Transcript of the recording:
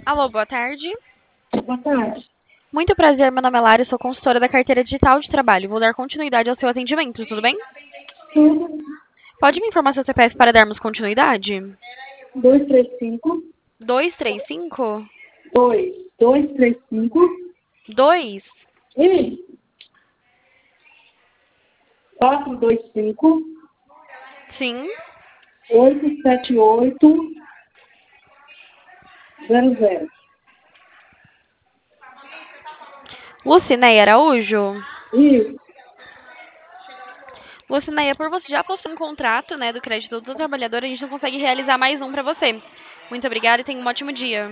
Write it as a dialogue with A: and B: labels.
A: Alô, boa tarde.
B: Boa tarde.
A: Muito prazer, meu nome é Lara, sou consultora da carteira digital de trabalho. Vou dar continuidade ao seu atendimento, tudo bem?
B: Tudo.
A: Pode me informar seu CPF para darmos continuidade?
B: 235.
A: 235?
B: 235.
A: 2?
B: E 425.
A: Sim.
B: 878. 00.
A: Lucineia Araújo?
B: Isso.
A: Lucineia, por você já possuir um contrato, né, do crédito do trabalhador, a gente não consegue realizar mais um para você. Muito obrigada e tenha um ótimo dia.